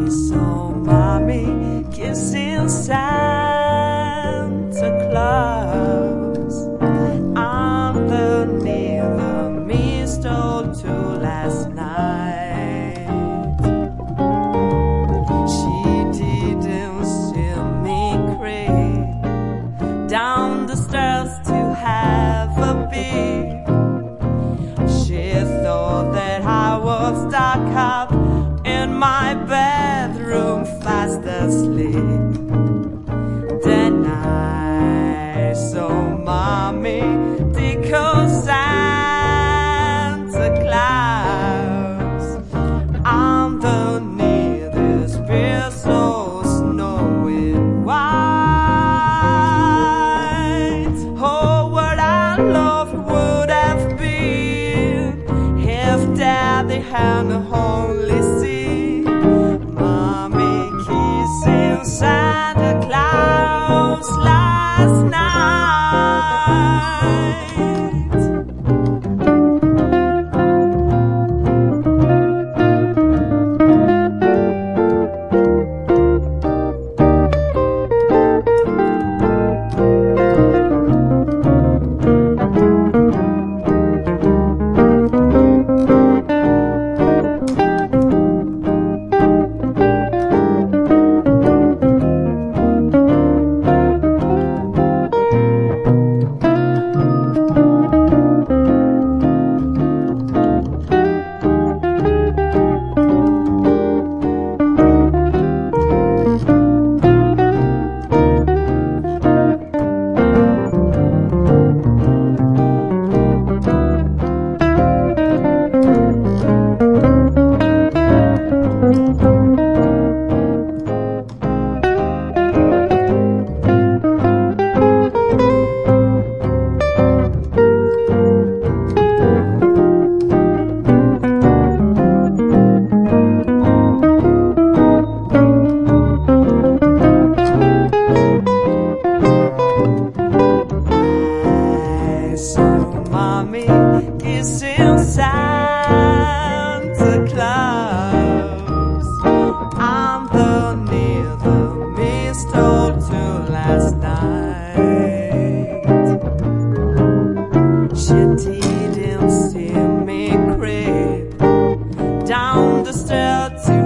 saw mommy kissing Santa Claus underneath the mistletoe last night. She didn't see me creep down the stairs to have a peek. She thought that I was stuck up in my bedroom fast asleep. Then I saw mommy tickle Santa Claus underneath his beard so snowy white. Oh, what I love would have been if Daddy had only seen mommy kissing Santa Claus last night. Mommy kissing Santa Claus underneath the mistletoe last night. She didn't see me creep down the stairs to